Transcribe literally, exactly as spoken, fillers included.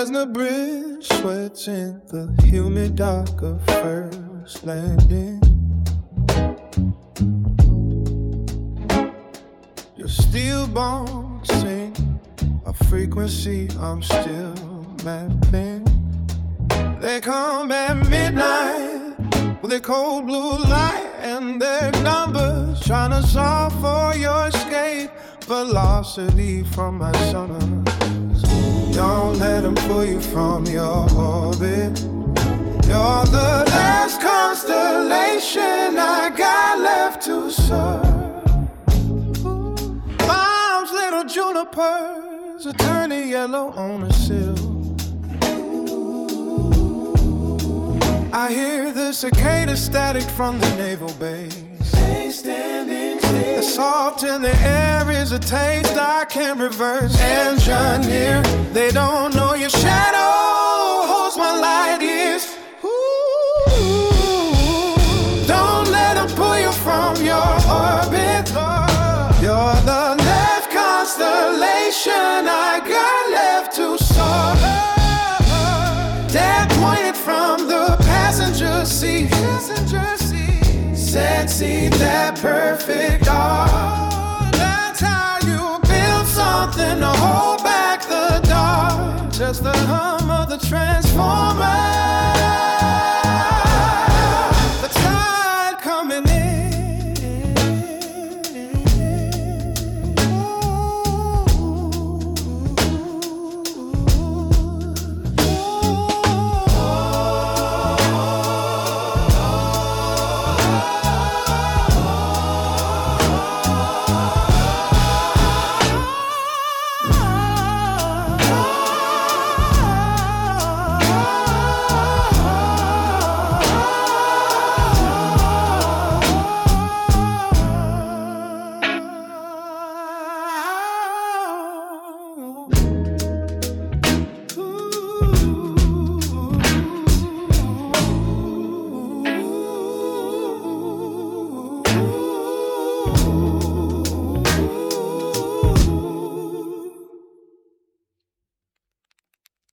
As the bridge sweats in the humid dark of first landing, your steel bones sing a frequency I'm still mapping. They come at midnight with a cold blue light and their numbers trying to solve for your escape velocity from my summers. Don't let them pull you from your orbit. You're the last constellation I got left to serve. Mom's little junipers are turning yellow on the sill. I hear the cicada static from the naval base. Stay standing still. The salt in the air is a taste I can't reverse. Engineer, they don't know your shadow holds my light years. Ooh. Don't let them pull you from your orbit. You're the last constellation I got left to soar. Dad pointed from the passenger seat. Passenger seat. Said, see that perfect art. That's how you build something to hold back the dark. Just the hum of the transformer.